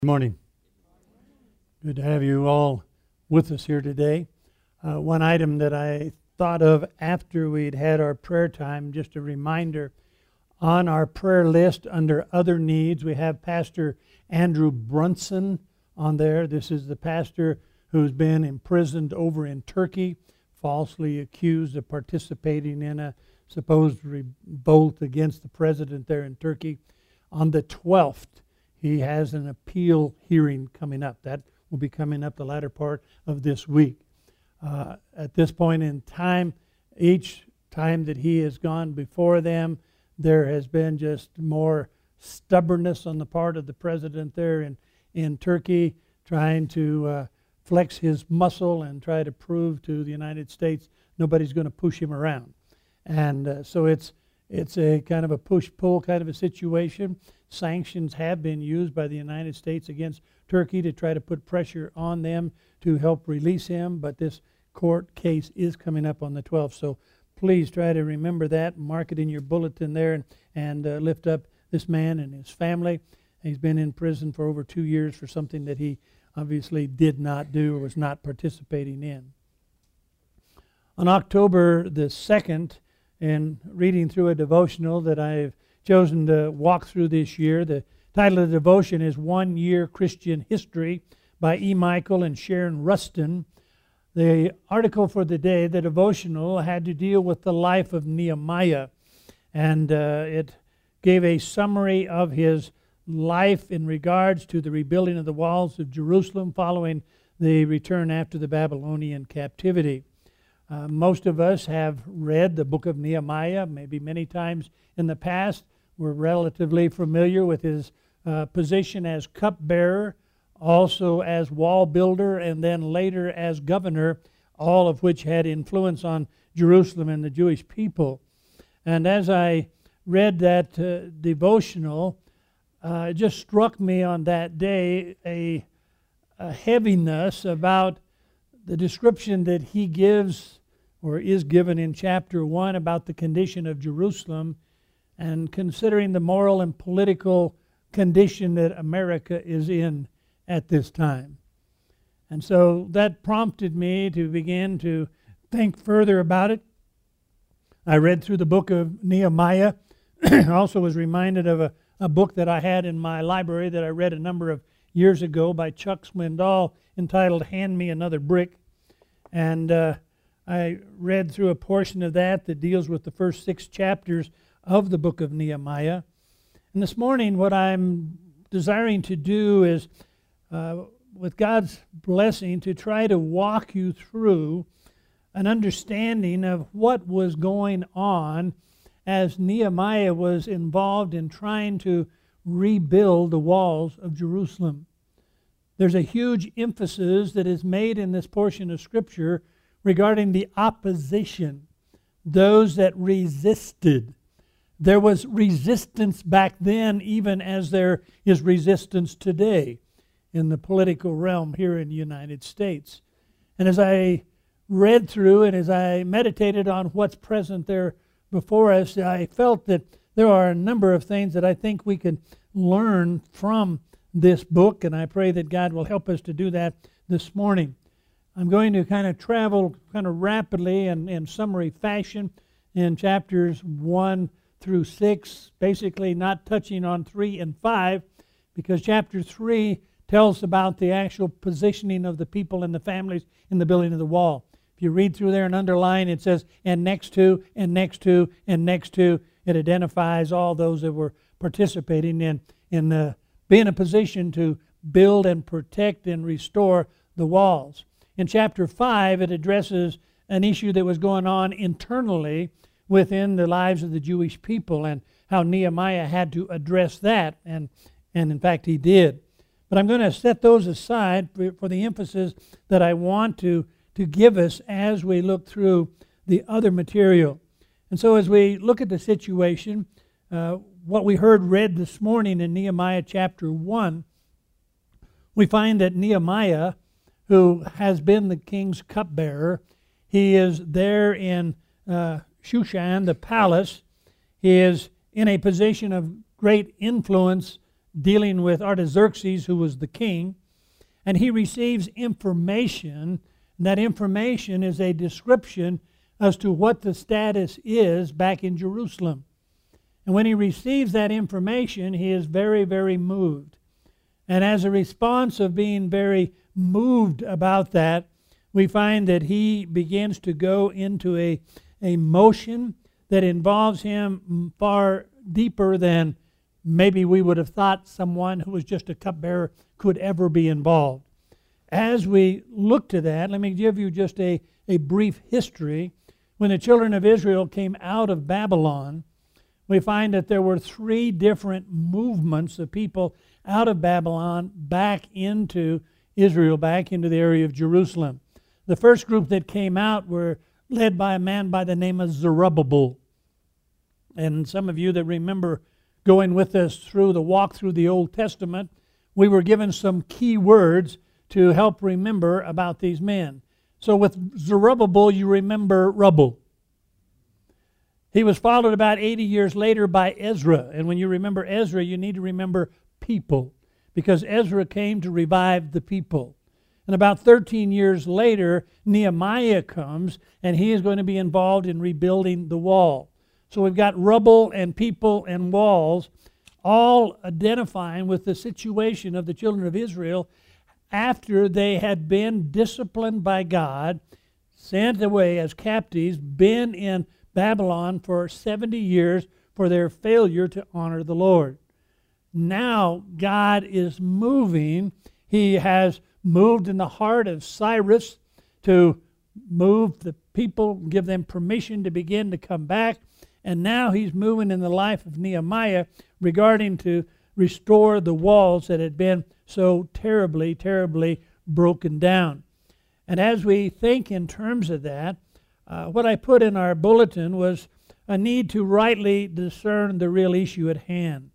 Good morning. Good to have you all with us here today. One item that I thought of after we'd had our prayer time, just a reminder, on our prayer list under other needs, we have Pastor Andrew Brunson on there. This is the pastor who's been imprisoned over in Turkey, falsely accused of participating in a supposed revolt against the president there in Turkey. On the 12th, he has an appeal hearing coming up. That will be coming up the latter part of this week. At this point in time, each time that he has gone before them, there has been just more stubbornness on the part of the president there in Turkey, trying to flex his muscle and try to prove to the United States nobody's going to push him around. And so it's a kind of a push-pull kind of a situation. Sanctions have been used by the United States against Turkey to try to put pressure on them to help release him, but this court case is coming up on the 12th, so please try to remember that, mark it in your bulletin there, and lift up this man and his family. He's been in prison for over 2 years for something that he obviously did not do or was not participating in. On October the 2nd, in reading through a devotional that I've chosen to walk through this year, the title of the devotion is 1 Year Christian History by E. Michael and Sharon Rustin. The article for the day, the devotional, had to deal with the life of Nehemiah, and it gave a summary of his life in regards to the rebuilding of the walls of Jerusalem following the return after the Babylonian captivity. Most of us have read the book of Nehemiah, maybe many times in the past. We're relatively familiar with his position as cupbearer, also as wall builder, and then later as governor, all of which had influence on Jerusalem and the Jewish people. And as I read that devotional, it just struck me on that day a heaviness about the description that he gives or is given in chapter 1 about the condition of Jerusalem, and considering the moral and political condition that America is in at this time. And so that prompted me to begin to think further about it. I read through the book of Nehemiah. I also was reminded of a book that I had in my library that I read a number of years ago by Chuck Swindoll entitled Hand Me Another Brick. And I read through a portion of that deals with the first 6 chapters of the book of Nehemiah. And this morning what I'm desiring to do is, with God's blessing, to try to walk you through an understanding of what was going on as Nehemiah was involved in trying to rebuild the walls of Jerusalem. There's a huge emphasis that is made in this portion of Scripture regarding the opposition, those that resisted. There was resistance back then, even as there is resistance today in the political realm here in the United States. And as I read through and as I meditated on what's present there before us, I felt that there are a number of things that I think we can learn from this book, and I pray that God will help us to do that this morning. I'm going to kind of travel kind of rapidly and in summary fashion in chapters 1 through 6, basically not touching on 3 and 5, because chapter 3 tells about the actual positioning of the people and the families in the building of the wall. If you read through there and underline, it says, and next to, and next to, and next to. It identifies all those that were participating in being in a position to build and protect and restore the walls. In chapter 5, it addresses an issue that was going on internally within the lives of the Jewish people and how Nehemiah had to address that, and in fact he did. But I'm going to set those aside for the emphasis that I want to give us as we look through the other material. And so as we look at the situation, what we heard read this morning in Nehemiah chapter 1, we find that Nehemiah, who has been the king's cupbearer, he is there in Shushan, the palace. He is in a position of great influence dealing with Artaxerxes, who was the king, and he receives information. And that information is a description as to what the status is back in Jerusalem. And when he receives that information, he is very, very moved. And as a response of being very moved about that, we find that he begins to go into a motion that involves him far deeper than maybe we would have thought someone who was just a cupbearer could ever be involved. As we look to that, let me give you just a brief history. When the children of Israel came out of Babylon, we find that there were 3 different movements of people out of Babylon back into Israel, back into the area of Jerusalem. The first group that came out were led by a man by the name of Zerubbabel. And some of you that remember going with us through the walk through the Old Testament, we were given some key words to help remember about these men. So with Zerubbabel, you remember rubble. He was followed about 80 years later by Ezra. And when you remember Ezra, you need to remember people, because Ezra came to revive the people. And about 13 years later, Nehemiah comes, and he is going to be involved in rebuilding the wall. So we've got rubble and people and walls, all identifying with the situation of the children of Israel after they had been disciplined by God, sent away as captives, been in Babylon for 70 years for their failure to honor the Lord. Now God is moving. He has moved in the heart of Cyrus to move the people, give them permission to begin to come back. And now he's moving in the life of Nehemiah regarding to restore the walls that had been so terribly, terribly broken down. And as we think in terms of that, what I put in our bulletin was a need to rightly discern the real issue at hand.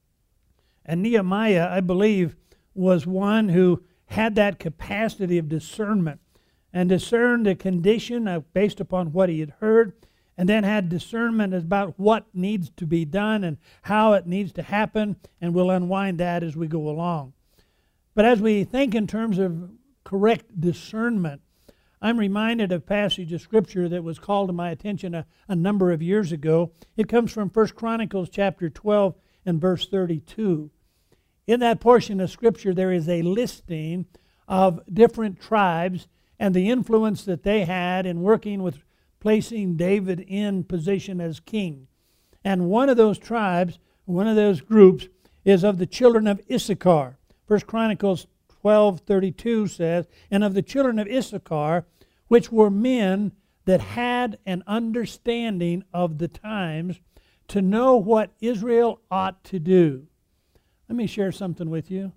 And Nehemiah, I believe, was one who had that capacity of discernment and discerned the condition based upon what he had heard, and then had discernment about what needs to be done and how it needs to happen, and we'll unwind that as we go along. But as we think in terms of correct discernment, I'm reminded of a passage of Scripture that was called to my attention a number of years ago. It comes from 1 Chronicles chapter 12 and verse 32. In that portion of Scripture, there is a listing of different tribes and the influence that they had in working with placing David in position as king. And one of those tribes, one of those groups, is of the children of Issachar. 1 Chronicles 12:32 says, "And of the children of Issachar, which were men that had an understanding of the times, to know what Israel ought to do." Let me share something with you.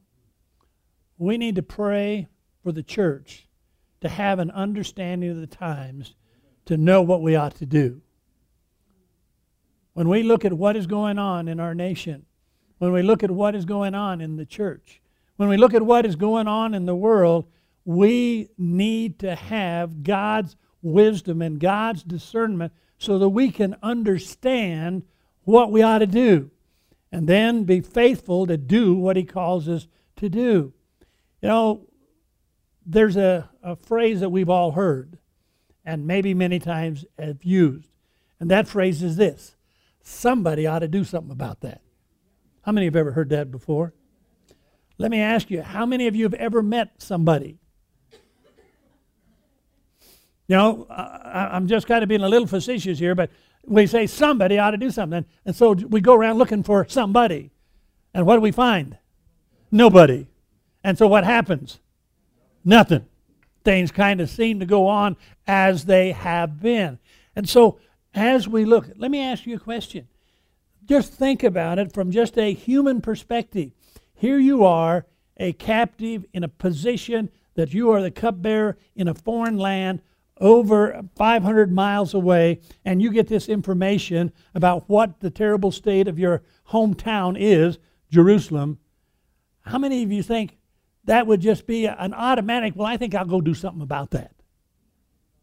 We need to pray for the church to have an understanding of the times, to know what we ought to do. When we look at what is going on in our nation, when we look at what is going on in the church, when we look at what is going on in the world, we need to have God's wisdom and God's discernment so that we can understand what we ought to do and then be faithful to do what He calls us to do. You know, there's a phrase that we've all heard and maybe many times have used, and that phrase is this: somebody ought to do something about that. How many have ever heard that before? Let me ask you, how many of you have ever met somebody? You know, I'm just kind of being a little facetious here, but we say somebody ought to do something. And so we go around looking for somebody. And what do we find? Nobody. And so what happens? Nothing. Things kind of seem to go on as they have been. And so as we look, let me ask you a question. Just think about it from just a human perspective. Here you are, a captive in a position that you are the cupbearer in a foreign land over 500 miles away, and you get this information about what the terrible state of your hometown is, Jerusalem. How many of you think that would just be an automatic, well, I think I'll go do something about that?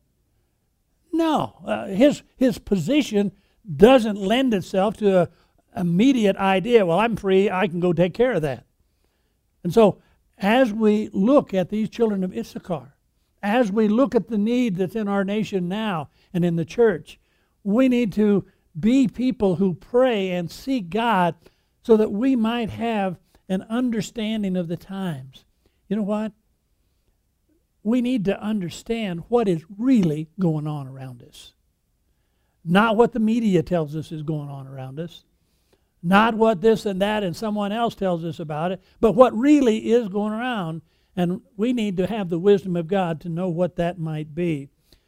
No. His position doesn't lend itself to immediate idea, well, I'm free, I can go take care of that. And so as we look at these children of Issachar, as we look at the need that's in our nation now and in the church, we need to be people who pray and seek God so that we might have an understanding of the times. You know what? We need to understand what is really going on around us. Not what the media tells us is going on around us. Not what this and that and someone else tells us about it, but what really is going around. And we need to have the wisdom of God to know what that might be.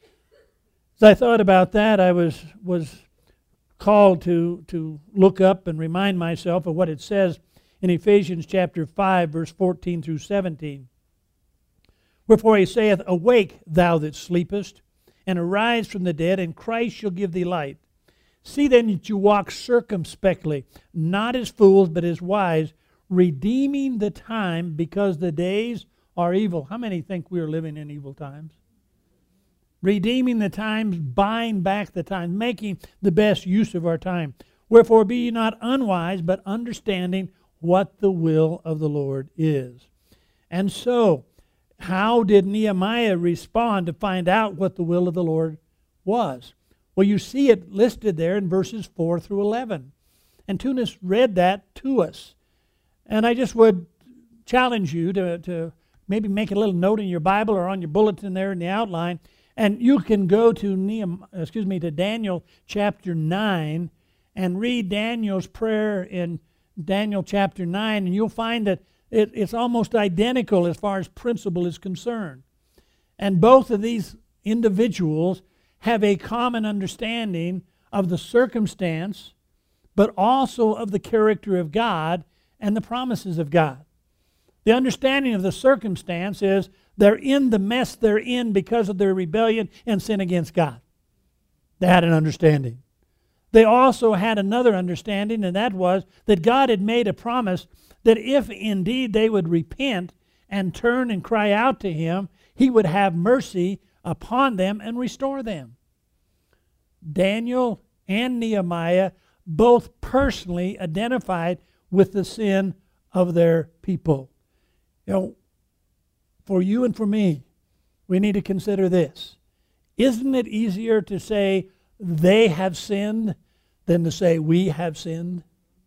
As I thought about that, I was called to look up and remind myself of what it says in Ephesians chapter 5, verse 14 through 17. Wherefore he saith, Awake, thou that sleepest, and arise from the dead, and Christ shall give thee light. See then that you walk circumspectly, not as fools, but as wise, redeeming the time, because the days are evil. How many think we are living in evil times? Redeeming the times, buying back the time, making the best use of our time. Wherefore be ye not unwise, but understanding what the will of the Lord is. And so, how did Nehemiah respond to find out what the will of the Lord was? Well, you see it listed there in verses 4 through 11. And Tunis read that to us. And I just would challenge you to maybe make a little note in your Bible or on your bulletin there in the outline. And you can go to Daniel chapter 9 and read Daniel's prayer in Daniel chapter 9, and you'll find that it's almost identical as far as principle is concerned. And both of these individuals have a common understanding of the circumstance, but also of the character of God and the promises of God. The understanding of the circumstance is they're in the mess they're in because of their rebellion and sin against God. They had an understanding. They also had another understanding, and that was that God had made a promise that if indeed they would repent and turn and cry out to Him, He would have mercy upon them and restore them. Daniel and Nehemiah both personally identified with the sin of their people. You know, for you and for me, we need to consider this. Isn't it easier to say they have sinned than to say we have sinned?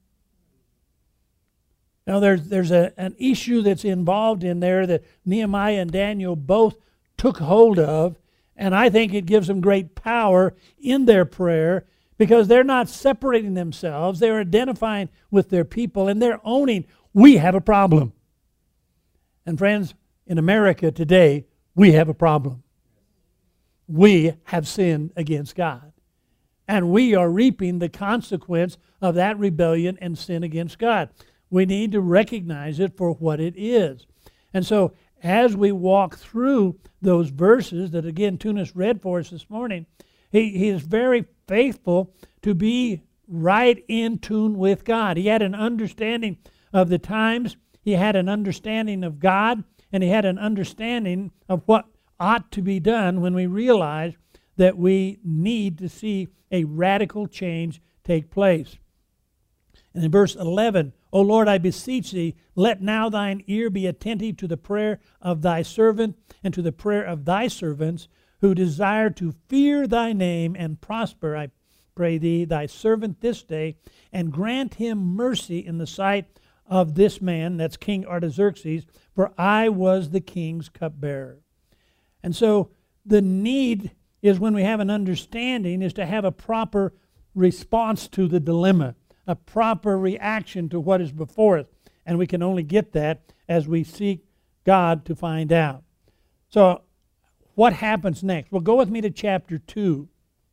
Now there's an issue that's involved in there that Nehemiah and Daniel both took hold of, and I think it gives them great power in their prayer because they're not separating themselves. They're identifying with their people, and they're owning, we have a problem. And friends, in America today, we have a problem. We have sinned against God. And we are reaping the consequence of that rebellion and sin against God. We need to recognize it for what it is. And so, as we walk through those verses that, again, Tunis read for us this morning, he is very faithful to be right in tune with God. He had an understanding of the times. He had an understanding of God. And he had an understanding of what ought to be done when we realize that we need to see a radical change take place. And in verse 11, O Lord, I beseech thee, let now thine ear be attentive to the prayer of thy servant and to the prayer of thy servants who desire to fear thy name and prosper, I pray thee, thy servant this day, and grant him mercy in the sight of this man, that's King Artaxerxes, for I was the king's cupbearer. And so the need is, when we have an understanding, is to have a proper response to the dilemma, a proper reaction to what is before us. And we can only get that as we seek God to find out. So what happens next? Well, go with me to chapter 2.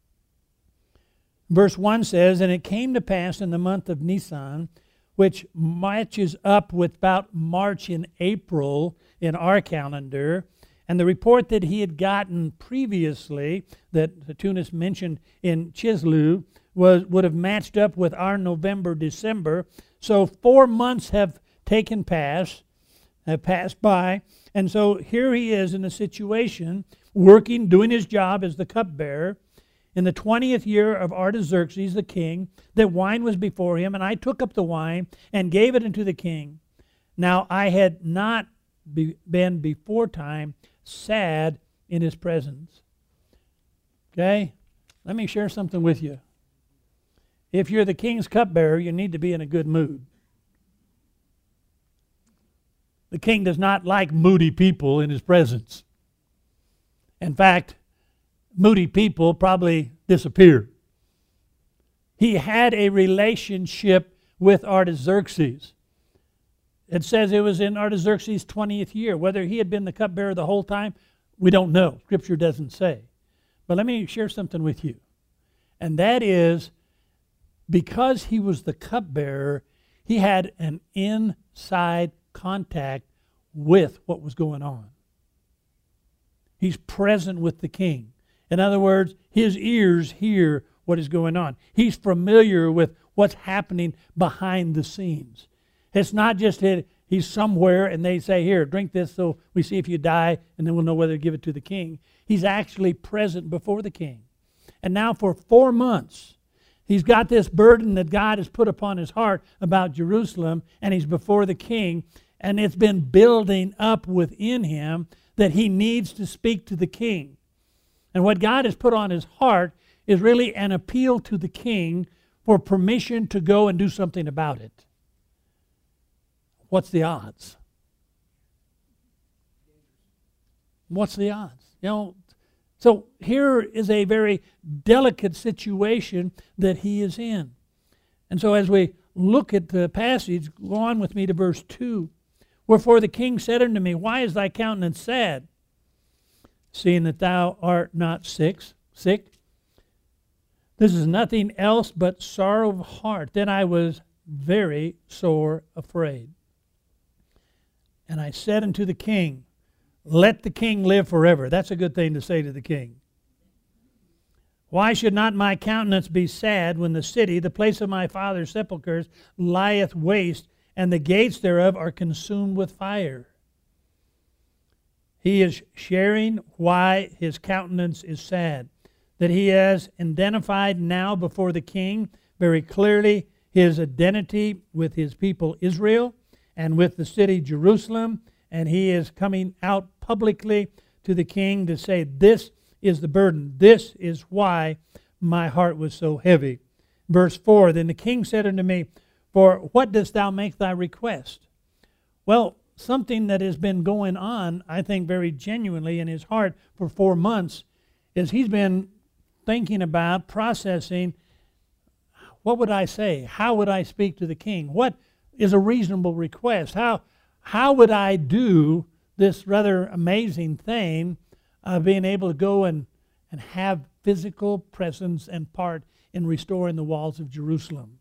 Verse 1 says, And it came to pass in the month of Nisan, which matches up with about March and April in our calendar, and the report that he had gotten previously, that Tunis mentioned in Chislev, would have matched up with our November, December. So 4 months have passed by, and so here he is in a situation, working, doing his job as the cupbearer. in the 20th year of Artaxerxes the king, that wine was before him, and I took up the wine and gave it unto the king. Now I had not been before time sad in his presence. Okay? Let me share something with you. If you're the king's cupbearer, you need to be in a good mood. The king does not like moody people in his presence. In fact, moody people probably disappear. He had a relationship with Artaxerxes. It says it was in Artaxerxes' 20th year. Whether he had been the cupbearer the whole time, we don't know. Scripture doesn't say. But let me share something with you. And that is, because he was the cupbearer, he had an inside contact with what was going on. He's present with the king. In other words, his ears hear what is going on. He's familiar with what's happening behind the scenes. It's not just that he's somewhere and they say, here, drink this so we see if you die, and then we'll know whether to give it to the king. He's actually present before the king. And now for 4 months, he's got this burden that God has put upon his heart about Jerusalem, and he's before the king, and it's been building up within him that he needs to speak to the king. And what God has put on his heart is really an appeal to the king for permission to go and do something about it. What's the odds? What's the odds? You know, so here is a very delicate situation that he is in. And so as we look at the passage, go on with me to verse 2. Wherefore the king said unto me, why is thy countenance sad, seeing that thou art not sick? This is nothing else but sorrow of heart. Then I was very sore afraid. And I said unto the king, let the king live forever. That's a good thing to say to the king. Why should not my countenance be sad when the city, the place of my father's sepulchres, lieth waste, and the gates thereof are consumed with fire? He is sharing why his countenance is sad. That he has identified now before the king very clearly his identity with his people Israel and with the city Jerusalem. And he is coming out publicly to the king to say, this is the burden. This is why my heart was so heavy. Verse 4, then the king said unto me, for what dost thou make thy request? Well, something that has been going on, I think very genuinely in his heart for 4 months, is he's been thinking about, processing, what would I say? How would I speak to the king? What is a reasonable request? How would I do this rather amazing thing of being able to go and have physical presence and part in restoring the walls of Jerusalem?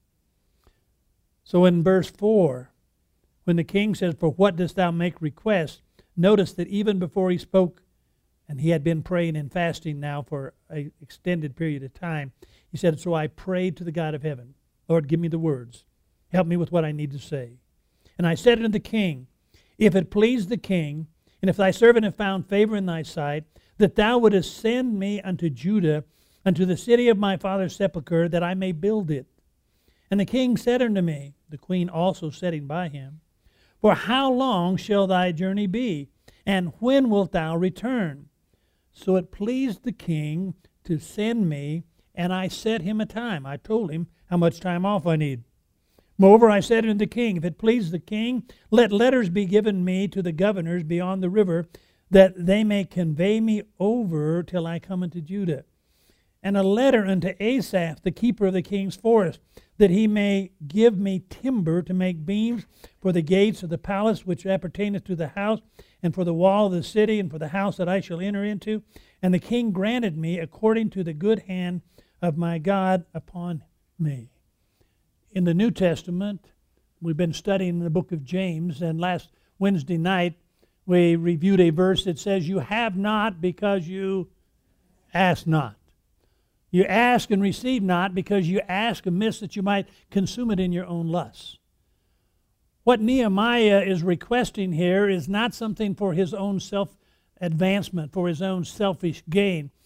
So in verse 4, when the king says, for what dost thou make request? Notice that even before he spoke, and he had been praying and fasting now for an extended period of time, he said, so I prayed to the God of heaven, Lord, give me the words. Help me with what I need to say. And I said unto the king, if it please the king, and if thy servant have found favor in thy sight, that thou wouldest send me unto Judah, unto the city of my father's sepulchre, that I may build it. And the king said unto me, the queen also sitting by him, for how long shall thy journey be? And when wilt thou return? So it pleased the king to send me, and I set him a time. I told him how much time off I need. Moreover, I said unto the king, if it please the king, let letters be given me to the governors beyond the river, that they may convey me over till I come unto Judah. And a letter unto Asaph, the keeper of the king's forest, that he may give me timber to make beams for the gates of the palace which appertaineth to the house, and for the wall of the city, and for the house that I shall enter into. And the king granted me according to the good hand of my God upon me. In the New Testament, we've been studying the book of James, and last Wednesday night we reviewed a verse that says, you have not because you ask not. You ask and receive not because you ask amiss that you might consume it in your own lusts. What Nehemiah is requesting here is not something for his own self-advancement, for his own selfish gain.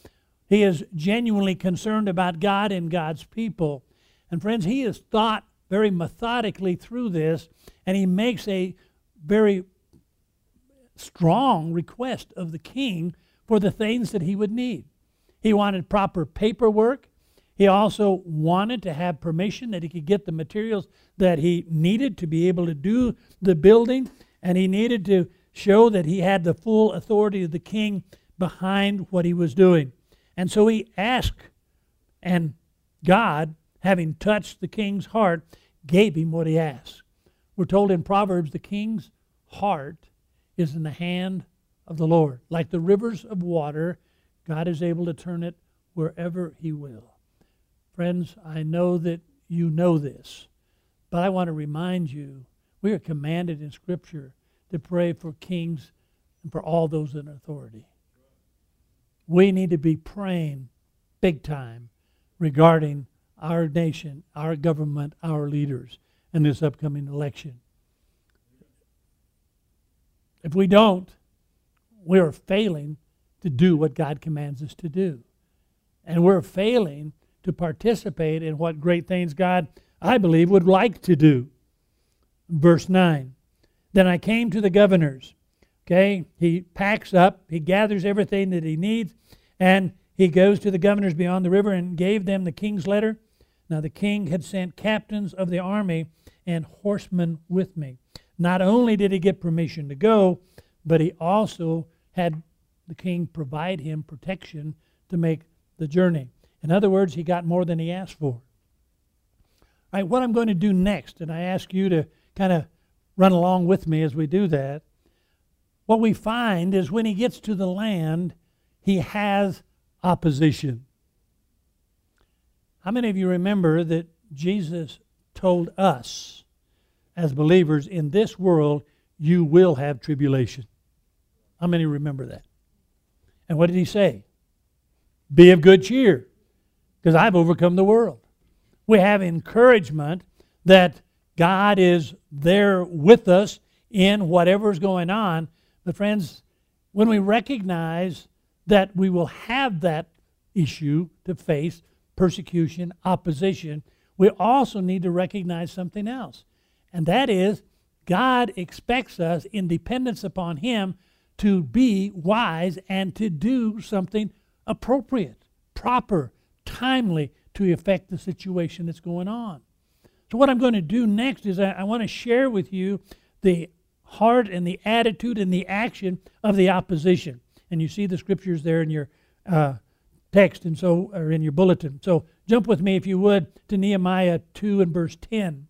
He is genuinely concerned about God and God's people. And friends, he has thought very methodically through this, and he makes a very strong request of the king for the things that he would need. He wanted proper paperwork. He also wanted to have permission that he could get the materials that he needed to be able to do the building, and he needed to show that he had the full authority of the king behind what he was doing. And so he asked, and God, having touched the king's heart, gave him what he asked. We're told in Proverbs, the king's heart is in the hand of the Lord. Like the rivers of water, God is able to turn it wherever he will. Friends, I know that you know this, but I want to remind you, we are commanded in Scripture to pray for kings and for all those in authority. We need to be praying big time regarding our nation, our government, our leaders in this upcoming election. If we don't, we are failing to do what God commands us to do. And we're failing to participate in what great things God, I believe, would like to do. Verse 9. Then I came to the governors. Okay, he packs up, he gathers everything that he needs, and he goes to the governors beyond the river and gave them the king's letter. Now the king had sent captains of the army and horsemen with me. Not only did he get permission to go, but he also had the king provide him protection to make the journey. In other words, he got more than he asked for. All right, what I'm going to do next, and I ask you to kind of run along with me as we do that, what we find is when he gets to the land, he has opposition. How many of you remember that Jesus told us as believers, in this world you will have tribulation? How many remember that? And what did he say? Be of good cheer, because I've overcome the world. We have encouragement that God is there with us in whatever's going on. But friends, when we recognize that we will have that issue to face, persecution, opposition, we also need to recognize something else. And that is, God expects us, in dependence upon Him, to be wise and to do something appropriate, proper, timely to affect the situation that's going on. So what I'm going to do next is I want to share with you the heart and the attitude and the action of the opposition. And you see the scriptures there in your text, and so, or in your bulletin. So jump with me, if you would, to Nehemiah 2 and verse 10.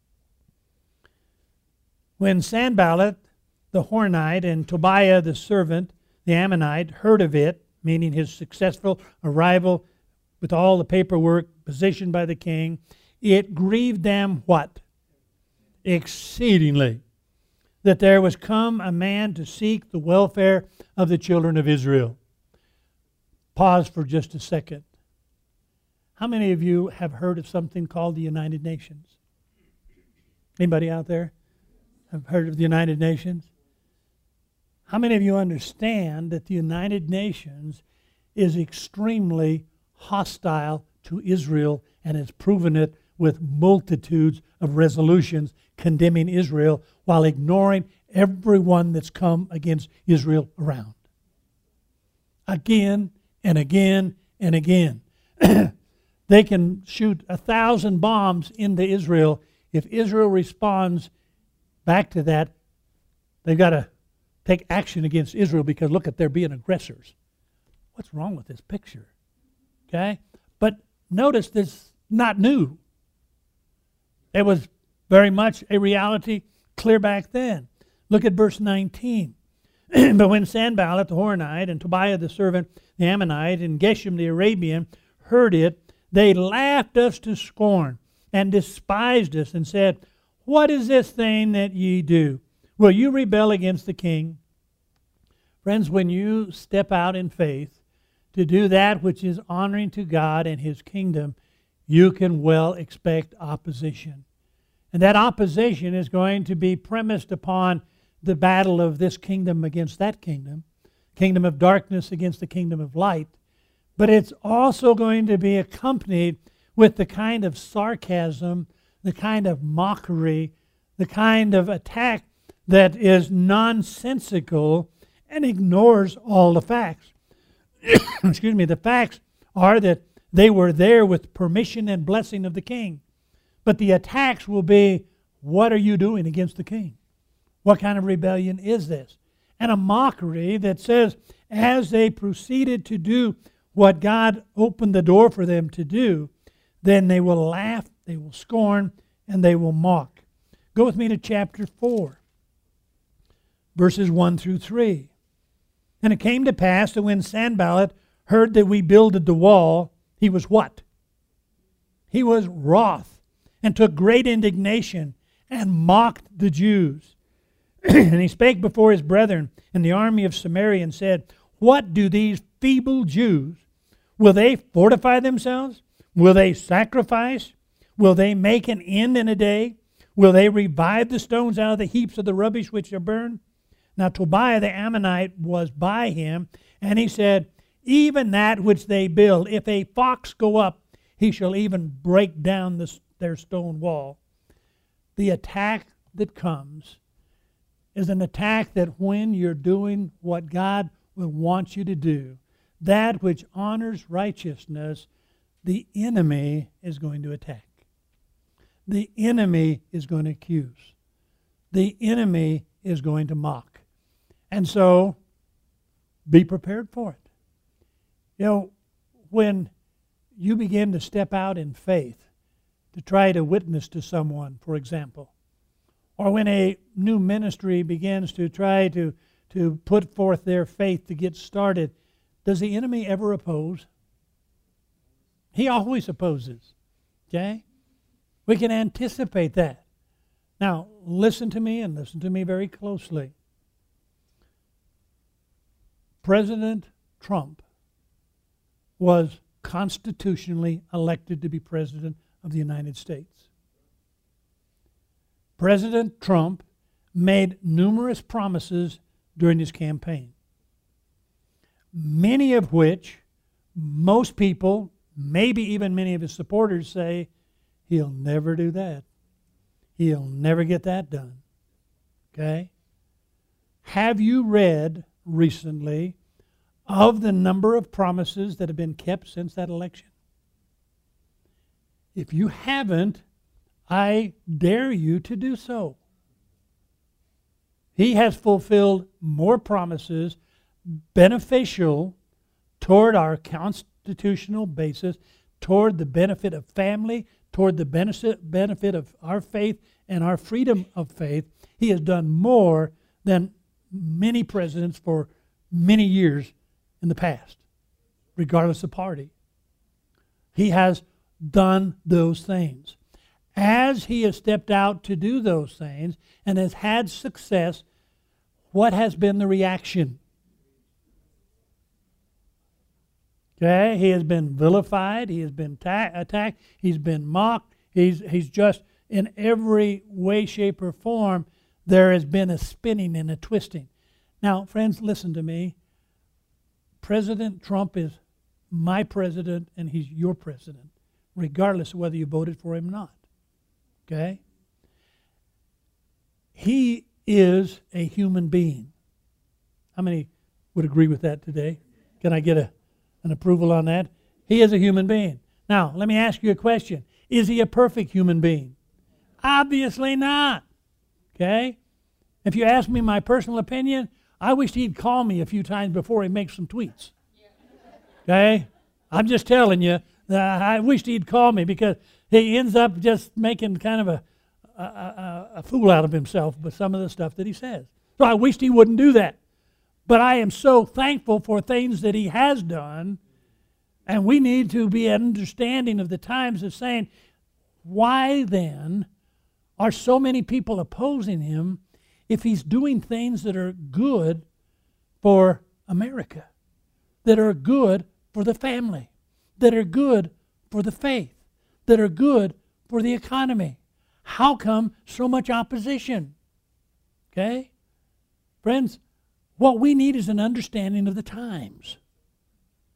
When Sanballat the Horonite and Tobiah the servant, the Ammonite, heard of it, meaning his successful arrival with all the paperwork positioned by the king, it grieved them what? Exceedingly, that there was come a man to seek the welfare of the children of Israel. Pause for just a second. How many of you have heard of something called the United Nations? Anybody out there have heard of the United Nations? How many of you understand that the United Nations is extremely hostile to Israel and has proven it with multitudes of resolutions condemning Israel while ignoring everyone that's come against Israel around? Again and again and again. They can shoot 1,000 bombs into Israel. If Israel responds back to that, they've got to take action against Israel because, look, they're being aggressors. What's wrong with this picture? Okay? But notice this is not new. It was very much a reality clear back then. Look at verse 19. But when Sanballat the Horonite and Tobiah the servant, the Ammonite, and Geshem the Arabian heard it, they laughed us to scorn and despised us and said, what is this thing that ye do? Will you rebel against the king? Friends, when you step out in faith to do that which is honoring to God and His kingdom, you can well expect opposition. And that opposition is going to be premised upon the battle of this kingdom against that kingdom, kingdom of darkness against the kingdom of light. but it's also going to be accompanied with the kind of sarcasm, the kind of mockery, the kind of attack that is nonsensical and ignores all the facts. Excuse me, the facts are that they were there with permission and blessing of the king. But the attacks will be, what are you doing against the king? What kind of rebellion is this? And a mockery that says, as they proceeded to do what God opened the door for them to do, then they will laugh, they will scorn, and they will mock. Go with me to chapter 4, verses 1 through 3. And it came to pass that when Sanballat heard that we builded the wall, he was what? He was wroth, and took great indignation, and mocked the Jews. And he spake before his brethren in the army of Samaria, and said, what do these feeble Jews? Will they fortify themselves? Will they sacrifice? Will they make an end in a day? Will they revive the stones out of the heaps of the rubbish which are burned? Now Tobiah the Ammonite was by him, and he said, even that which they build, if a fox go up, he shall even break down their stone wall. The attack that comes is an attack that when you're doing what God will want you to do, that which honors righteousness, the enemy is going to attack. The enemy is going to accuse. The enemy is going to mock. And so, be prepared for it. You know, when you begin to step out in faith to try to witness to someone, for example, or when a new ministry begins to try to put forth their faith to get started, does the enemy ever oppose? He always opposes. Okay? We can anticipate that. Now, listen to me, and listen to me very closely. President Trump was constitutionally elected to be President of the United States. President Trump made numerous promises during his campaign, many of which most people, maybe even many of his supporters, say he'll never do that. He'll never get that done. Okay? Have you read recently of the number of promises that have been kept since that election? If you haven't, I dare you to do so. He has fulfilled more promises beneficial toward our constitutional basis, toward the benefit of family, toward the benefit of our faith and our freedom of faith. He has done more than many presidents for many years in the past, regardless of party. He has done those things. As he has stepped out to do those things and has had success, what has been the reaction? Okay, he has been vilified, he has been attacked, he's been mocked, he's just in every way, shape, or form, there has been a spinning and a twisting. Now, friends, listen to me. President Trump is my president and he's your president, regardless of whether you voted for him or not. Okay? He is a human being. How many would agree with that today? Can I get an approval on that? He is a human being. Now, let me ask you a question. Is he a perfect human being? Obviously not. Okay? If you ask me my personal opinion, I wish he'd call me a few times before he makes some tweets. Okay? I'm just telling you, I wish he'd call me because he ends up just making kind of a fool out of himself with some of the stuff that he says. So I wished he wouldn't do that. But I am so thankful for things that he has done, and we need to be understanding of the times of saying, why then are so many people opposing him if he's doing things that are good for America, that are good for the family, that are good for the faith, that are good for the economy? How come so much opposition? Okay? Friends, what we need is an understanding of the times.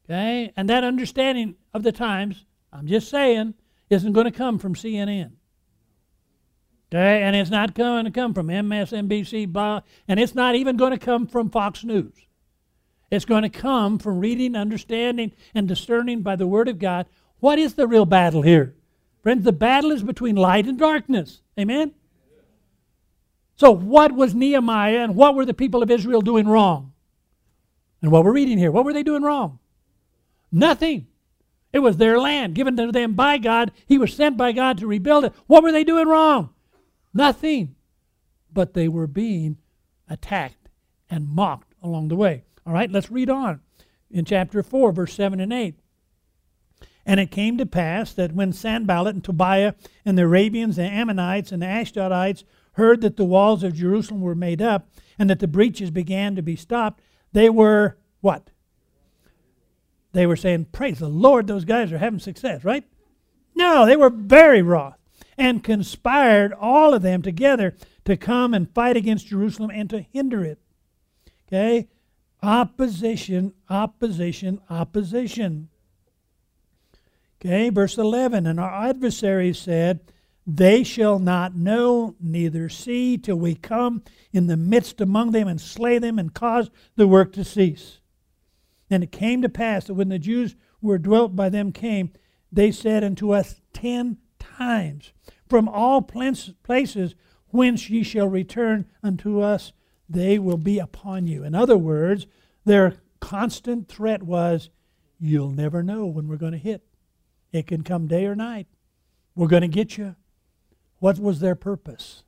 Okay? And that understanding of the times, I'm just saying, isn't going to come from CNN. Okay? And it's not going to come from MSNBC, and it's not even going to come from Fox News. It's going to come from reading, understanding, and discerning by the Word of God. What is the real battle here? Friends, the battle is between light and darkness. Amen? So what was Nehemiah and what were the people of Israel doing wrong? And what we're reading here, what were they doing wrong? Nothing. It was their land given to them by God. He was sent by God to rebuild it. What were they doing wrong? Nothing. But they were being attacked and mocked along the way. All right, let's read on in chapter 4, verse 7 and 8. And it came to pass that when Sanballat and Tobiah and the Arabians, the Ammonites, and the Ashdodites heard that the walls of Jerusalem were made up and that the breaches began to be stopped, they were what? They were saying, praise the Lord, those guys are having success, right? No, they were very wroth and conspired all of them together to come and fight against Jerusalem and to hinder it. Okay? Opposition, opposition, opposition. Okay, verse 11, and our adversaries said, they shall not know, neither see, till we come in the midst among them and slay them and cause the work to cease. And it came to pass that when the Jews who were dwelt by them came, they said unto us 10 times, from all places whence ye shall return unto us, they will be upon you. In other words, their constant threat was, you'll never know when we're going to hit. It can come day or night. We're going to get you. What was their purpose?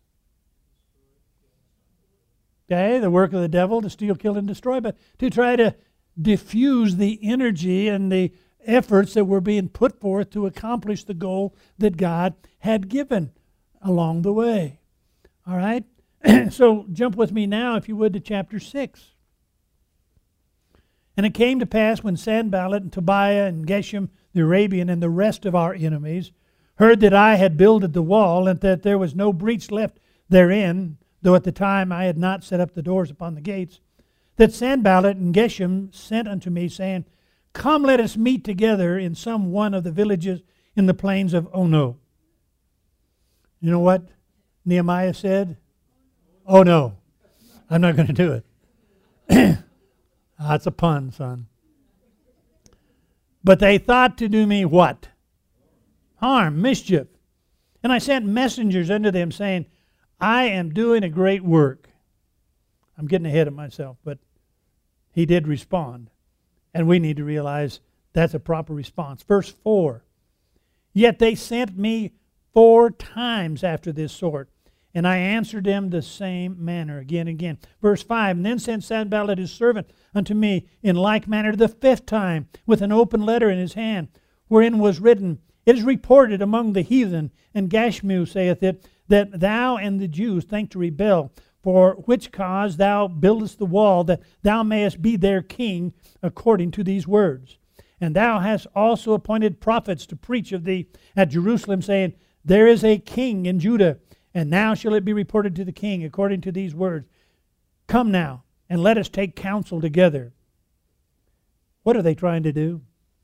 Okay, the work of the devil to steal, kill, and destroy, but to try to diffuse the energy and the efforts that were being put forth to accomplish the goal that God had given along the way. All right? So jump with me now, if you would, to chapter 6. And it came to pass when Sanballat and Tobiah and Geshem the Arabian and the rest of our enemies heard that I had builded the wall and that there was no breach left therein, though at the time I had not set up the doors upon the gates, that Sanballat and Geshem sent unto me, saying, come, let us meet together in some one of the villages in the plains of Ono. You know what Nehemiah said? Oh no, I'm not going to do it. That's a pun, son. But they thought to do me what? Harm, mischief. And I sent messengers unto them, saying, I am doing a great work. I'm getting ahead of myself, but he did respond. And we need to realize that's a proper response. Verse 4. Yet they sent me 4 times after this sort, and I answered them the same manner again and again. Verse 5, and then sent Sanballat his servant unto me in like manner the 5th time, with an open letter in his hand, wherein was written, it is reported among the heathen, and Gashmu saith it, that thou and the Jews think to rebel, for which cause thou buildest the wall, that thou mayest be their king, according to these words. And thou hast also appointed prophets to preach of thee at Jerusalem, saying, there is a king in Judah, and now shall it be reported to the king, according to these words. Come now, and let us take counsel together. What are they trying to do?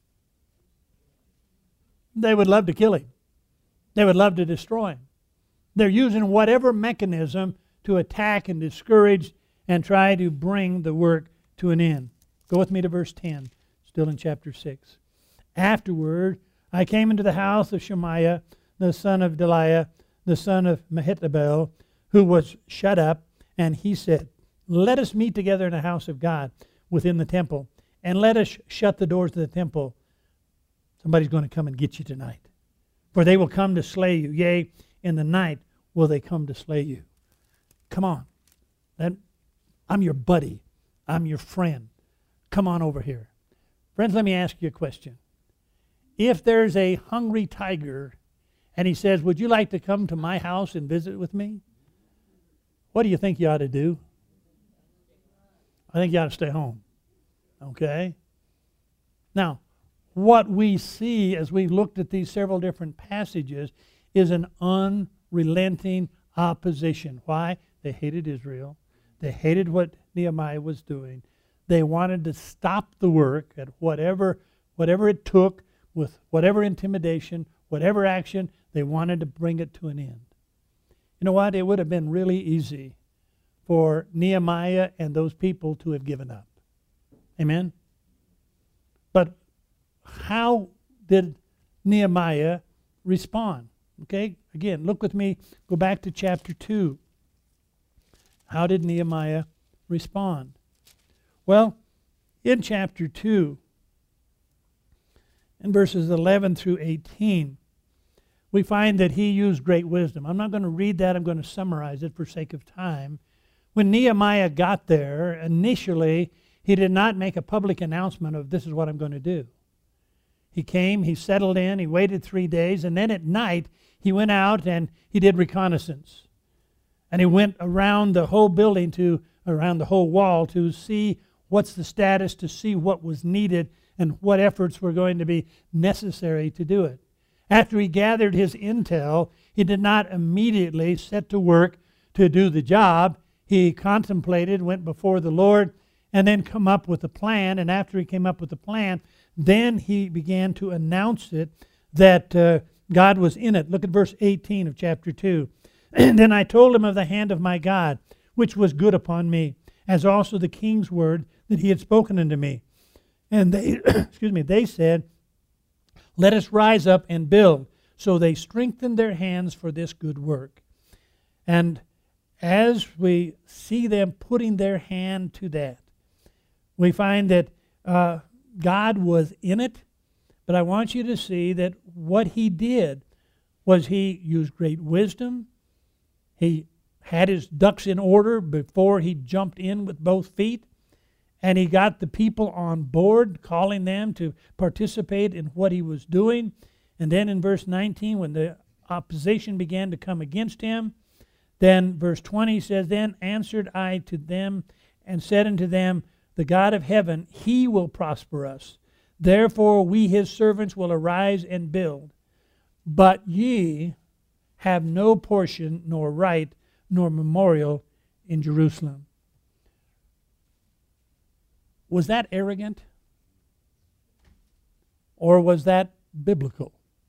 They would love to kill him. They would love to destroy him. They're using whatever mechanism to attack and discourage and try to bring the work to an end. Go with me to verse 10, still in chapter 6. Afterward, I came into the house of Shemaiah, the son of Delaiah, the son of Mehetabel, who was shut up, and he said, let us meet together in the house of God within the temple, and let us shut the doors of the temple. Somebody's going to come and get you tonight. For they will come to slay you. Yea, in the night will they come to slay you. Come on. I'm your buddy. I'm your friend. Come on over here. Friends, let me ask you a question. If there's a hungry tiger and he says, would you like to come to my house and visit with me? What do you think you ought to do? I think you ought to stay home. Okay? Now, what we see as we looked at these several different passages is an unrelenting opposition. Why? They hated Israel. They hated what Nehemiah was doing. They wanted to stop the work at whatever it took, with whatever intimidation, whatever action, they wanted to bring it to an end. You know what? It would have been really easy for Nehemiah and those people to have given up. Amen? But how did Nehemiah respond? Okay, again, look with me, go back to chapter 2. How did Nehemiah respond? Well, in chapter 2, in verses 11 through 18, we find that he used great wisdom. I'm not going to read that, I'm going to summarize it for sake of time. When Nehemiah got there, initially, he did not make a public announcement of, this is what I'm going to do. He came, he settled in, he waited 3 days, and then at night, he went out and he did reconnaissance. And he went around the whole building, around the whole wall, to see what's the status, to see what was needed and what efforts were going to be necessary to do it. After he gathered his intel, he did not immediately set to work to do the job. He contemplated, went before the Lord, and then come up with a plan. And after he came up with a plan, then he began to announce it, that God was in it. Look at verse 18 of chapter 2. And then I told him of the hand of my God, which was good upon me, as also the king's word that he had spoken unto me. And they, they said, let us rise up and build. So they strengthened their hands for this good work. And as we see them putting their hand to that, we find that God was in it. But I want you to see that what he did was he used great wisdom. He had his ducks in order before he jumped in with both feet. And he got the people on board, calling them to participate in what he was doing. And then in verse 19, when the opposition began to come against him, then verse 20 says, then answered I to them and said unto them, the God of heaven, he will prosper us. Therefore we his servants will arise and build. But ye have no portion, nor right, nor memorial in Jerusalem. Was that arrogant? Or was that biblical?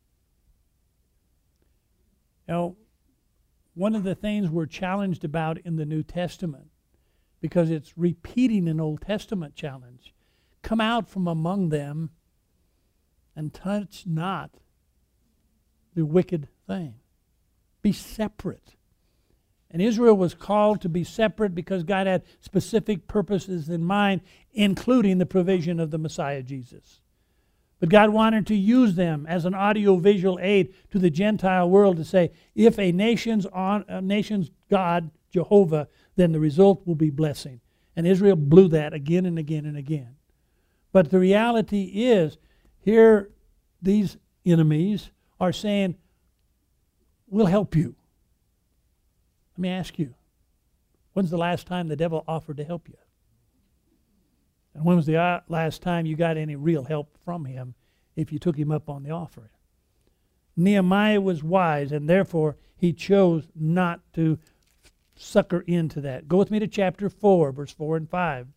Now, one of the things we're challenged about in the New Testament, because it's repeating an Old Testament challenge, come out from among them and touch not the wicked thing. Be separate. And Israel was called to be separate because God had specific purposes in mind, including the provision of the Messiah Jesus. But God wanted to use them as an audio-visual aid to the Gentile world to say, if a nation's God, Jehovah, then the result will be blessing. And Israel blew that again and again and again. But the reality is, here these enemies are saying, we'll help you. Let me ask you, when's the last time the devil offered to help you? And when was the last time you got any real help from him if you took him up on the offer? Nehemiah was wise, and therefore he chose not to sucker into that. Go with me to chapter 4, verse 4 and 5.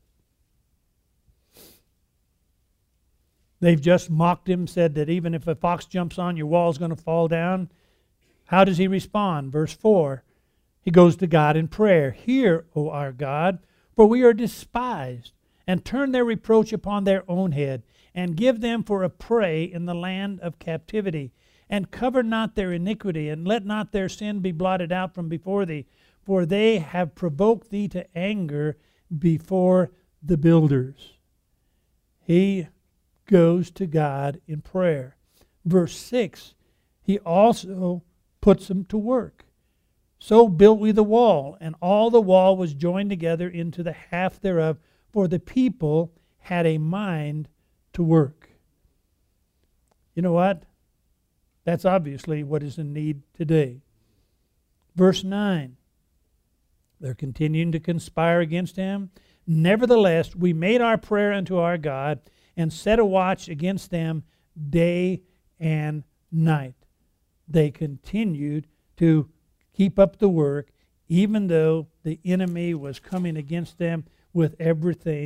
They've just mocked him, said that even if a fox jumps on your wall, it's going to fall down. How does he respond? Verse 4, he goes to God in prayer. Hear, O our God, for we are despised, and turn their reproach upon their own head, and give them for a prey in the land of captivity. And cover not their iniquity, and let not their sin be blotted out from before thee, for they have provoked thee to anger before the builders. He goes to God in prayer. Verse 6, he also puts them to work. So built we the wall, and all the wall was joined together into the half thereof, for the people had a mind to work. You know what? That's obviously what is in need today. Verse 9, they're continuing to conspire against him. Nevertheless, we made our prayer unto our God, and set a watch against them day and night. They continued to keep up the work, even though the enemy was coming against them with everything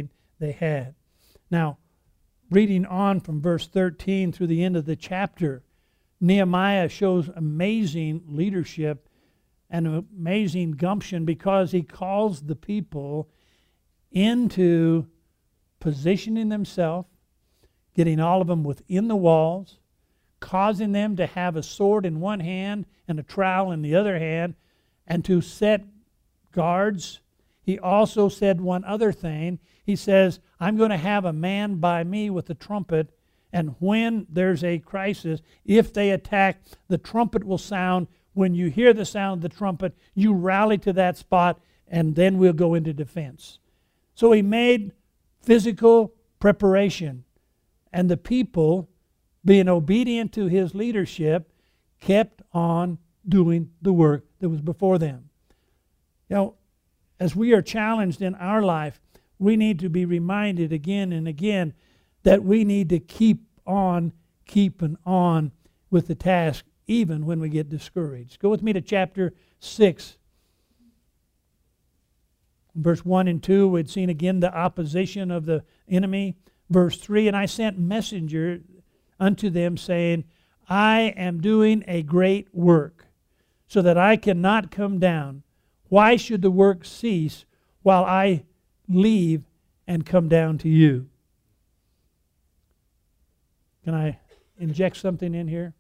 they had. Now, reading on from verse 13 through the end of the chapter, Nehemiah shows amazing leadership and amazing gumption because he calls the people into positioning themselves, getting all of them within the walls, causing them to have a sword in one hand and a trowel in the other hand, and to set guards. He also said one other thing. He says, I'm going to have a man by me with a trumpet, and when there's a crisis, if they attack, the trumpet will sound. When you hear the sound of the trumpet, you rally to that spot, and then we'll go into defense. So he made physical preparation, and the people, being obedient to his leadership, kept on doing the work that was before them. You know, as we are challenged in our life, we need to be reminded again and again that we need to keep on keeping on with the task even when we get discouraged. Go with me to chapter 6. Verse 1 and 2, we'd seen again the opposition of the enemy. Verse 3, and I sent messenger unto them, saying, I am doing a great work, so that I cannot come down. Why should the work cease while I leave and come down to you? Can I inject something in here?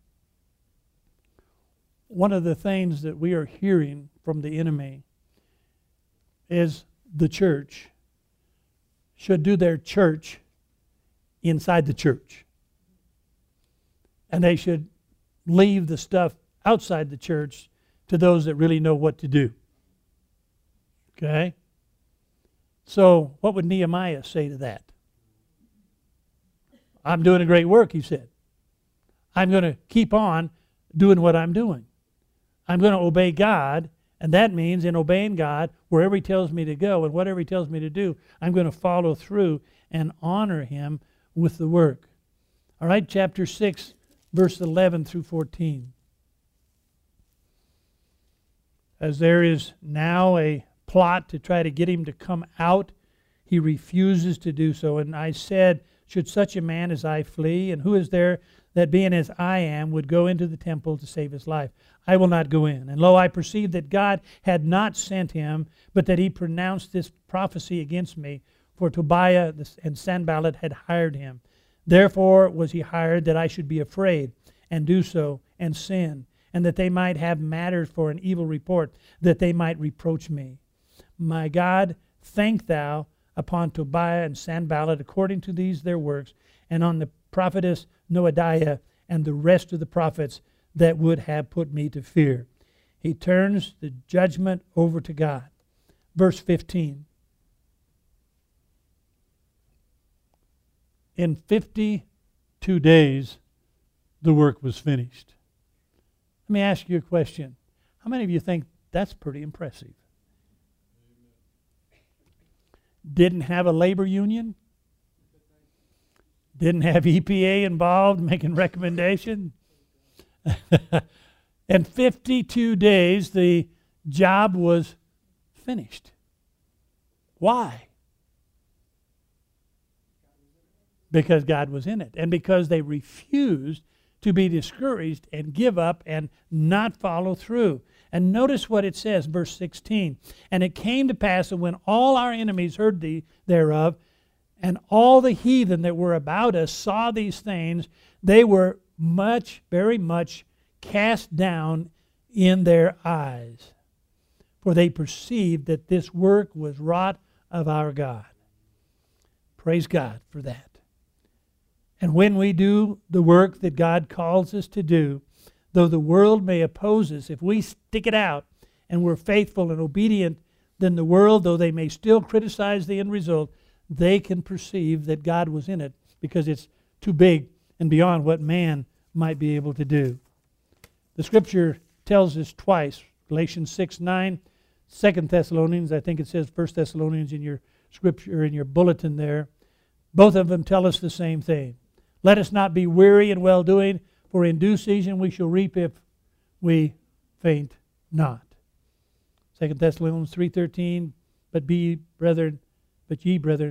One of the things that we are hearing from the enemy is the church should do their church inside the church. And they should leave the stuff outside the church to those that really know what to do. Okay? So, what would Nehemiah say to that? I'm doing a great work, he said. I'm going to keep on doing what I'm doing. I'm going to obey God, and that means in obeying God, wherever he tells me to go and whatever he tells me to do, I'm going to follow through and honor him with the work. All right, chapter 6, verse 11 through 14. As there is now a plot to try to get him to come out, he refuses to do so. And I said, should such a man as I flee? And who is there that being as I am would go into the temple to save his life? I will not go in. And lo, I perceived that God had not sent him, but that he pronounced this prophecy against me. For Tobiah and Sanballat had hired him. Therefore was he hired, that I should be afraid, and do so, and sin, and that they might have matters for an evil report, that they might reproach me. My God, thank thou upon Tobiah and Sanballat according to these their works, and on the prophetess Noadiah and the rest of the prophets that would have put me to fear. He turns the judgment over to God. Verse 15. In 52 days, the work was finished. Let me ask you a question. How many of you think that's pretty impressive? Didn't have a labor union? Didn't have EPA involved making recommendations? In 52 days, the job was finished. Why? Because God was in it, and because they refused to be discouraged and give up and not follow through. And notice what it says, verse 16. And it came to pass that when all our enemies heard thereof, and all the heathen that were about us saw these things, they were very much cast down in their eyes. For they perceived that this work was wrought of our God. Praise God for that. And when we do the work that God calls us to do, though the world may oppose us, if we stick it out and we're faithful and obedient, then the world, though they may still criticize the end result, they can perceive that God was in it because it's too big and beyond what man might be able to do. The Scripture tells us twice, Galatians 6:9, 2 Thessalonians, I think it says 1 Thessalonians in your Scripture, in your bulletin there. Both of them tell us the same thing. Let us not be weary in well-doing, for in due season we shall reap if we faint not. 2 Thessalonians 3:13, but ye, brethren,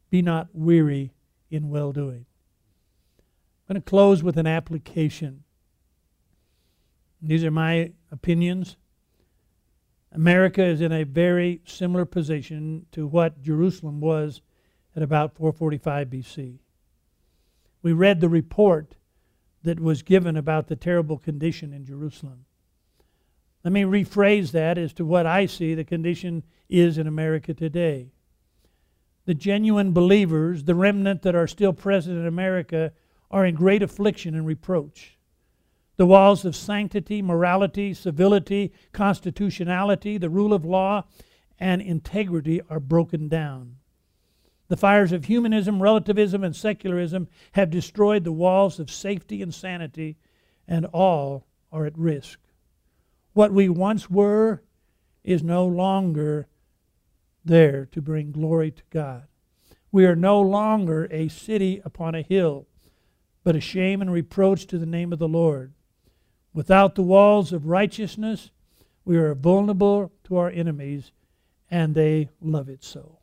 Be not weary in well-doing. I'm going to close with an application. These are my opinions. America is in a very similar position to what Jerusalem was at about 445 BC. We read the report that was given about the terrible condition in Jerusalem. Let me rephrase that as to what I see the condition is in America today. The genuine believers, the remnant that are still present in America, are in great affliction and reproach. The walls of sanctity, morality, civility, constitutionality, the rule of law, and integrity are broken down. The fires of humanism, relativism, and secularism have destroyed the walls of safety and sanity, and all are at risk. What we once were is no longer there to bring glory to God. We are no longer a city upon a hill, but a shame and reproach to the name of the Lord. Without the walls of righteousness, we are vulnerable to our enemies, and they love it so.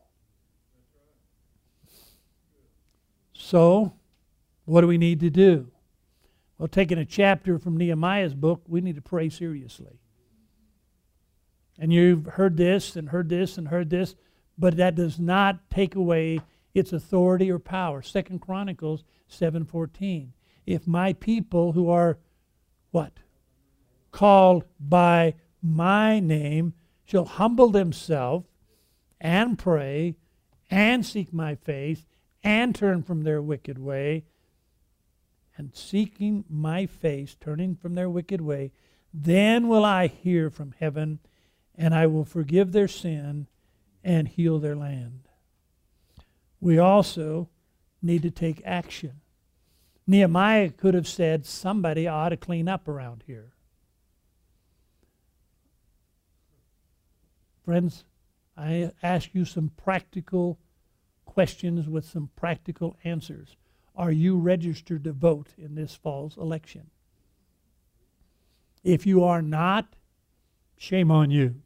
So, what do we need to do? Well, taking a chapter from Nehemiah's book, we need to pray seriously. And you've heard this and heard this and heard this, but that does not take away its authority or power. 2 Chronicles 7:14. If my people who are what? Called by my name shall humble themselves and pray and seek my face and turn from their wicked way, and seeking my face, turning from their wicked way, then will I hear from heaven, and I will forgive their sin and heal their land. We also need to take action. Nehemiah could have said, somebody ought to clean up around here. Friends, I ask you some practical questions with some practical answers. Are you registered to vote in this fall's election? If you are not, shame on you.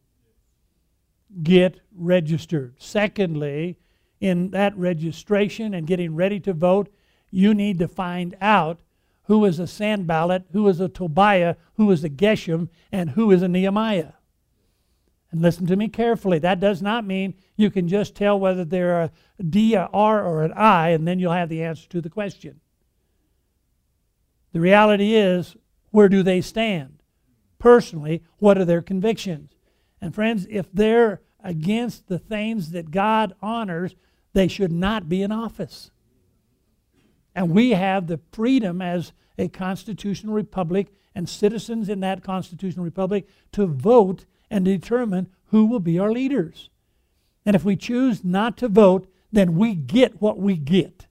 Get registered. Secondly, in that registration and getting ready to vote, you need to find out who is a Sanballat, who is a Tobiah, who is a Geshem, and who is a Nehemiah. And listen to me carefully. That does not mean you can just tell whether they're a D, a R, or an I, and then you'll have the answer to the question. The reality is, where do they stand? Personally, what are their convictions? And friends, if they're against the things that God honors, they should not be in office. And we have the freedom as a constitutional republic and citizens in that constitutional republic to vote and determine who will be our leaders. And if we choose not to vote, then we get what we get.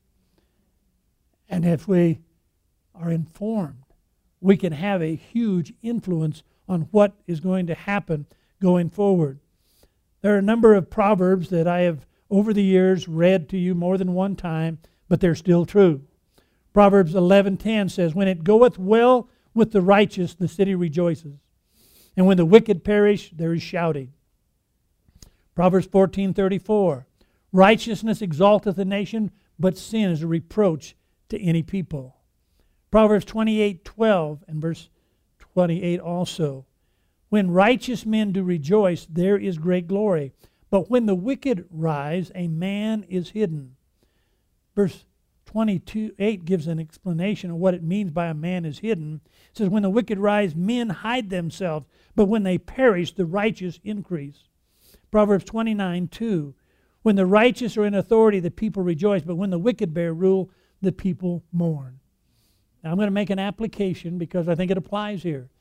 And if we are informed, we can have a huge influence on what is going to happen going forward. There are a number of proverbs that I have over the years read to you more than one time, but they're still true. Proverbs 11:10 says, when it goeth well with the righteous, the city rejoices. And when the wicked perish, there is shouting. Proverbs 14:34, righteousness exalteth a nation, but sin is a reproach to any people. Proverbs 28:12 and verse 28 also. When righteous men do rejoice, there is great glory. But when the wicked rise, a man is hidden. Verse 22:8 gives an explanation of what it means by a man is hidden. It says, when the wicked rise, men hide themselves, but when they perish, the righteous increase. Proverbs 29:2, when the righteous are in authority, the people rejoice, but when the wicked bear rule, the people mourn. Now I'm going to make an application because I think it applies here.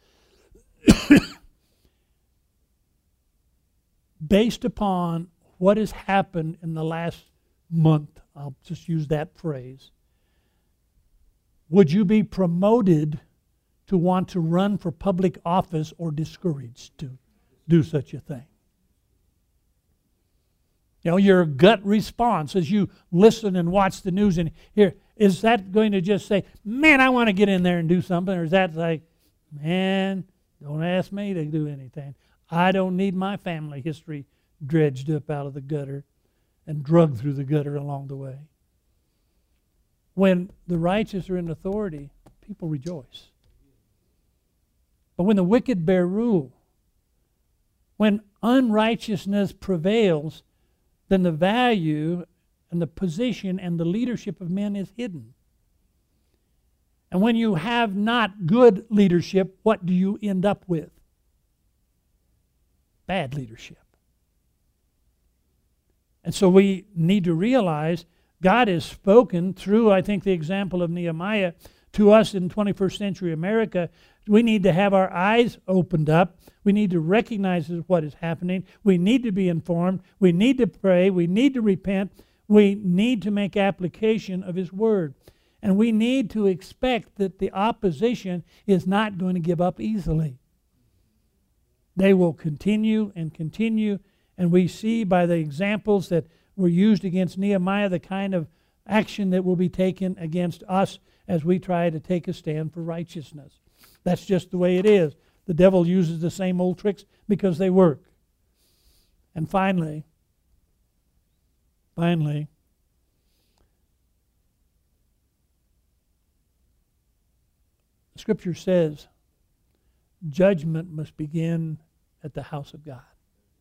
Based upon what has happened in the last month, I'll just use that phrase, would you be promoted to want to run for public office or discouraged to do such a thing? You know, your gut response as you listen and watch the news and hear, is that going to just say, man, I want to get in there and do something? Or is that like, man, don't ask me to do anything. I don't need my family history dredged up out of the gutter and drugged through the gutter along the way. When the righteous are in authority, people rejoice. But when the wicked bear rule, when unrighteousness prevails, then the value and the position and the leadership of men is hidden. And when you have not good leadership, what do you end up with? Bad leadership. And so we need to realize God has spoken through, I think, the example of Nehemiah to us in 21st century America. We need to have our eyes opened up. We need to recognize what is happening. We need to be informed. We need to pray. We need to repent. We need to make application of His Word. And we need to expect that the opposition is not going to give up easily. They will continue and continue. And we see by the examples that were used against Nehemiah the kind of action that will be taken against us as we try to take a stand for righteousness. That's just the way it is. The devil uses the same old tricks because they work. And finally, Scripture says judgment must begin at the house of God.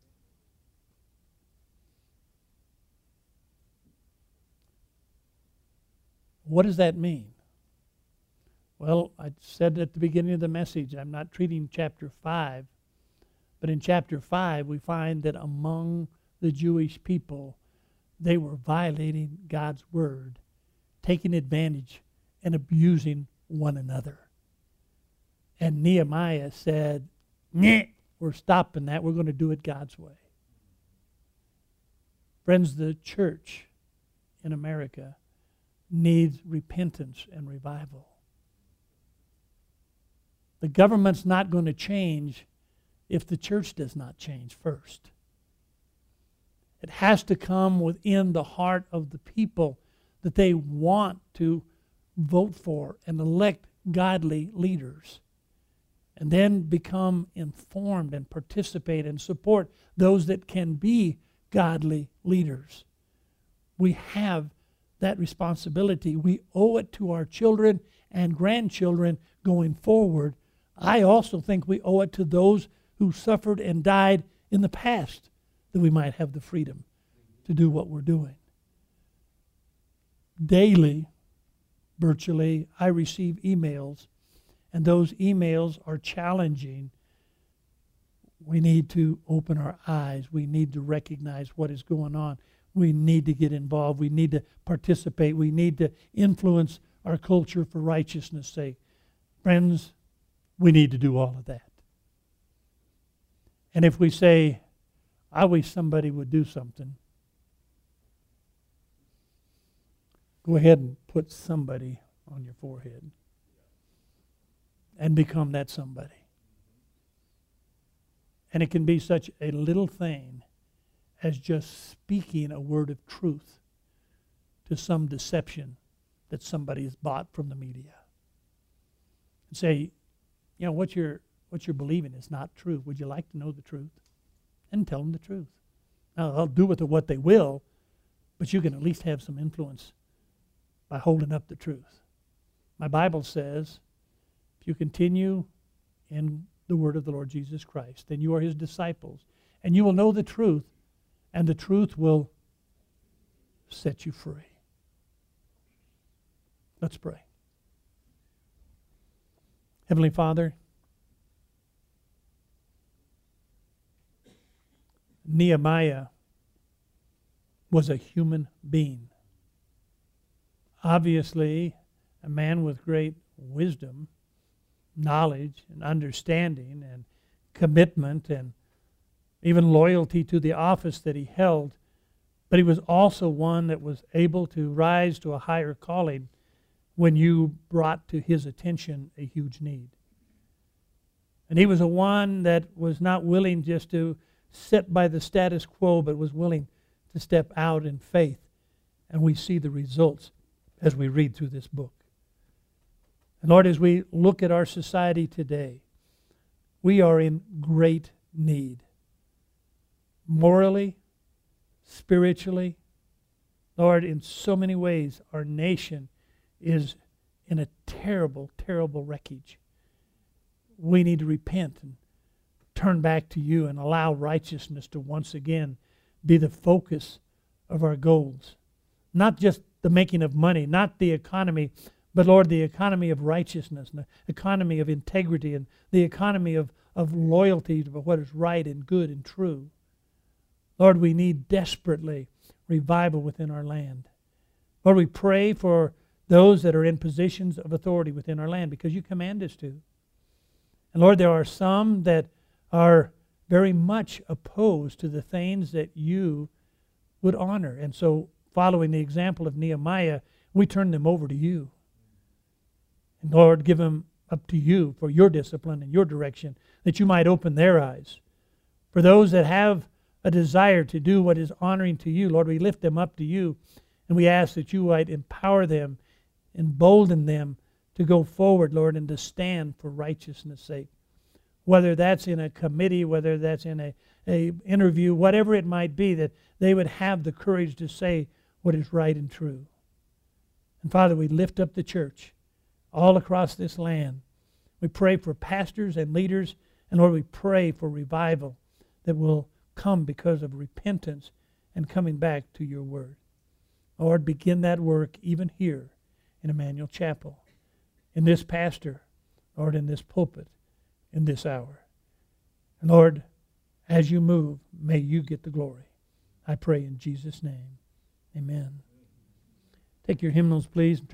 What does that mean? Well, I said at the beginning of the message, I'm not treating chapter 5, but in chapter 5 we find that among the Jewish people, they were violating God's word, taking advantage and abusing one another. And Nehemiah said, "Nyeh, we're stopping that. We're going to do it God's way." Friends, the church in America needs repentance and revival. The government's not going to change if the church does not change first. It has to come within the heart of the people that they want to vote for and elect godly leaders, and then become informed and participate and support those that can be godly leaders. We have that responsibility. We owe it to our children and grandchildren going forward. I also think we owe it to those who suffered and died in the past, that we might have the freedom to do what we're doing. Daily, virtually, I receive emails, and those emails are challenging. We need to open our eyes. We need to recognize what is going on. We need to get involved. We need to participate. We need to influence our culture for righteousness' sake. Friends, we need to do all of that. And if we say, I wish somebody would do something, go ahead and put somebody on your forehead and become that somebody. And it can be such a little thing as just speaking a word of truth to some deception that somebody has bought from the media. And say, you know, what you're believing is not true. Would you like to know the truth? And tell them the truth. Now, they'll do with it what they will, but you can at least have some influence by holding up the truth. My Bible says, if you continue in the word of the Lord Jesus Christ, then you are His disciples, and you will know the truth, and the truth will set you free. Let's pray. Heavenly Father, Nehemiah was a human being. Obviously, a man with great wisdom, knowledge, and understanding, and commitment, and even loyalty to the office that he held. But he was also one that was able to rise to a higher calling when you brought to his attention a huge need. And he was a one that was not willing just to sit by the status quo, but was willing to step out in faith. And we see the results as we read through this book. And Lord, as we look at our society today, we are in great need. Morally, spiritually, Lord, in so many ways, our nation is in a terrible, terrible wreckage. We need to repent and turn back to you and allow righteousness to once again be the focus of our goals. Not just the making of money, not the economy, but Lord, the economy of righteousness, and the economy of integrity, and the economy of loyalty to what is right and good and true. Lord, we need desperately revival within our land. Lord, we pray for those that are in positions of authority within our land, because you command us to. And Lord, there are some that are very much opposed to the things that you would honor. And so, following the example of Nehemiah, we turn them over to you. And Lord, give them up to you for your discipline and your direction, that you might open their eyes. For those that have a desire to do what is honoring to you, Lord, we lift them up to you, and we ask that you might empower them, embolden them to go forward, Lord, and to stand for righteousness' sake. Whether that's in a committee, whether that's in a interview, whatever it might be, that they would have the courage to say what is right and true. And Father, we lift up the church all across this land. We pray for pastors and leaders, and Lord, we pray for revival that will come because of repentance and coming back to your word. Lord, begin that work even here in Emmanuel Chapel, in this pastor, Lord, in this pulpit, in this hour. And Lord, as you move, may you get the glory. I pray in Jesus' name. Amen. Take your hymnals, please.